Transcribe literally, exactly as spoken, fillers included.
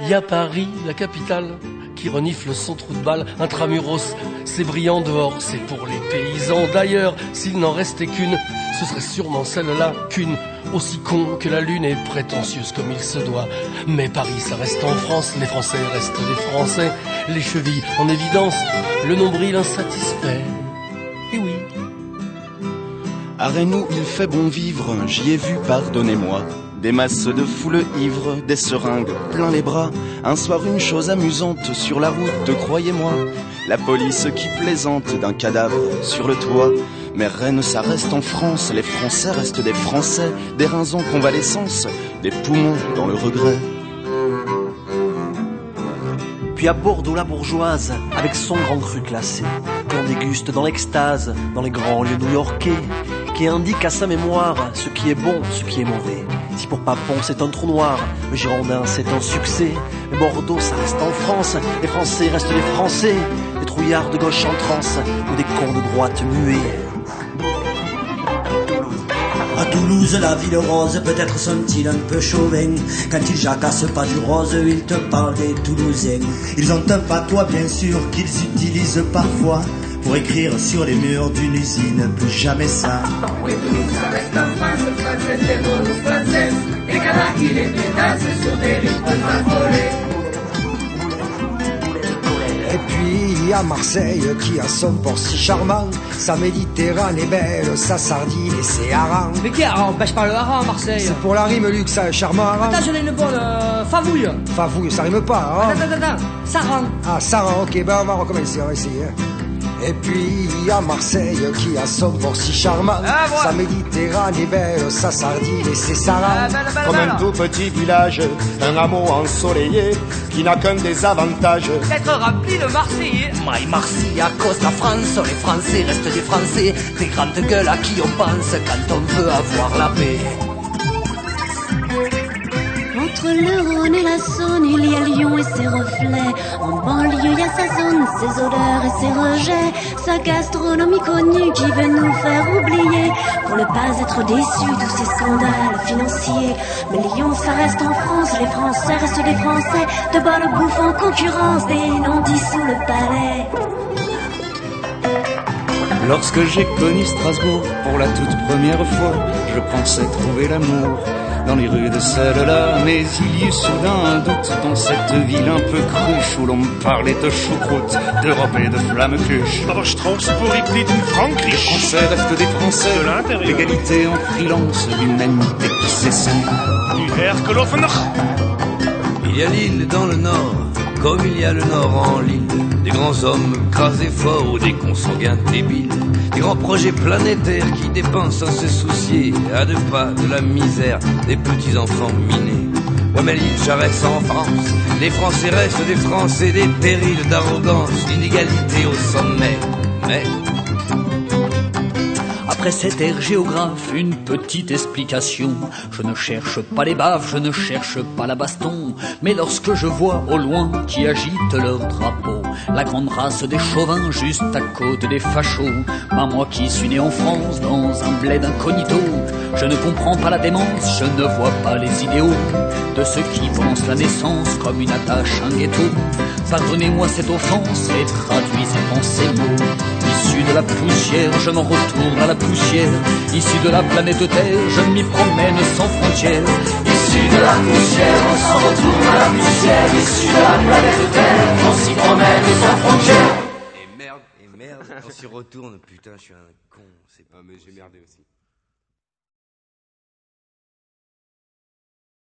y a Paris, la capitale, qui renifle son trou de balle, intramuros, c'est brillant dehors, c'est pour les paysans. D'ailleurs, s'il n'en restait qu'une, ce serait sûrement celle-là, qu'une, aussi con que la lune et prétentieuse comme il se doit. Mais Paris, ça reste en France, les Français restent des Français, les chevilles en évidence, le nombril insatisfait. Et oui. À Reynaud, il fait bon vivre, j'y ai vu, pardonnez-moi. Des masses de foule ivres, des seringues plein les bras. Un soir une chose amusante sur la route, croyez-moi. La police qui plaisante d'un cadavre sur le toit. Mais Rennes ça reste en France, les Français restent des Français. Des reins en convalescence, des poumons dans le regret. Puis à Bordeaux la bourgeoise, avec son grand cru classé, qu'on déguste dans l'extase, dans les grands lieux new-yorkais, qui indique à sa mémoire ce qui est bon, ce qui est mauvais. Si pour Papon c'est un trou noir, le Girondin c'est un succès, mais Bordeaux ça reste en France, les Français restent des Français, des trouillards de gauche en transe, ou des cons de droite muets. À Toulouse, la ville rose, peut-être sont-ils un peu chauvins. Quand ils jacassent pas du rose, ils te parlent des Toulousains. Ils ont un patois bien sûr qu'ils utilisent parfois pour écrire sur les murs d'une usine, plus jamais ça. Oui, Toulouse, ça reste en France, français, c'est nous, français. Et Cala, il est pétasse sur des rythmes affolés. Et puis il y a Marseille qui a son port si charmant, sa Méditerranée belle, sa sardine et ses harengs. Mais qui hareng? Pêche pas le hareng à Marseille. C'est pour la rime luxe, ça, charmant hareng. Attends, j'en ai une bonne, euh, favouille. Favouille, ça rime pas, hein. Attends, attends, attends, sarang. Ah, sarang, ok, ben on va recommencer, on va essayer. Et puis il y a Marseille qui a son port si charmant, ah, voilà. Sa Méditerranée belle, sa sardine et ses harengs. Ah, belle, belle, Comme belle. un tout petit village, un hameau ensoleillé qui n'a qu'un désavantage. D'être rempli de Marseillais. My Marseille, à cause la France, les Français restent des Français, des grandes gueules à qui on pense quand on veut avoir la paix. Entre le Rhône et la Saône, il y a Lyon et ses reflets. En banlieue, il y a sa zone, ses odeurs et ses rejets. Sa gastronomie connue qui veut nous faire oublier, pour ne pas être déçus de ces scandales financiers. Mais Lyon, ça reste en France, les Français restent des Français. De bonne bouffe en concurrence, des non-dits sous le palais. Lorsque j'ai connu Strasbourg pour la toute première fois, je pensais trouver l'amour dans les rues de celle-là, mais il y eut soudain un doute dans cette ville un peu cruche où l'on me parlait de choucroute, d'Europe et de flamme-cuche. Aber Strauss vorliegt in Frankreich. Les Français restent des Français, De l'intérieur. l'égalité en freelance, l'humanité qui s'essaie. Die Hergelofener. Il y a l'île dans le nord, comme il y a le nord en l'île. Des grands hommes crasés forts ou des consanguins débiles. Des grands projets planétaires qui dépensent sans se soucier à deux pas de la misère des petits enfants minés. Ouais mais l'île ça reste en France, les Français restent des Français, des périls d'arrogance, l'inégalité au sommet. Mais Après cet air géographe, une petite explication. Je ne cherche pas les baves, je ne cherche pas la baston, mais lorsque je vois au loin qui agitent leur drapeau, la grande race des chauvins juste à côté des fachos, ben moi qui suis né en France dans un bled incognito, je ne comprends pas la démence, je ne vois pas les idéaux de ceux qui pensent la naissance comme une attache, un ghetto. Pardonnez-moi cette offense et traduisez en ces mots. Issu de la poussière, je m'en retourne à la poussière. Issu de la planète Terre, je m'y promène sans frontières. Issu de la poussière, on s'en retourne à la poussière. Issu de la planète Terre, on s'y promène sans frontières. Et merde, et merde, on s'y retourne, putain, je suis un con, c'est pas... Ah mais j'ai merdé aussi.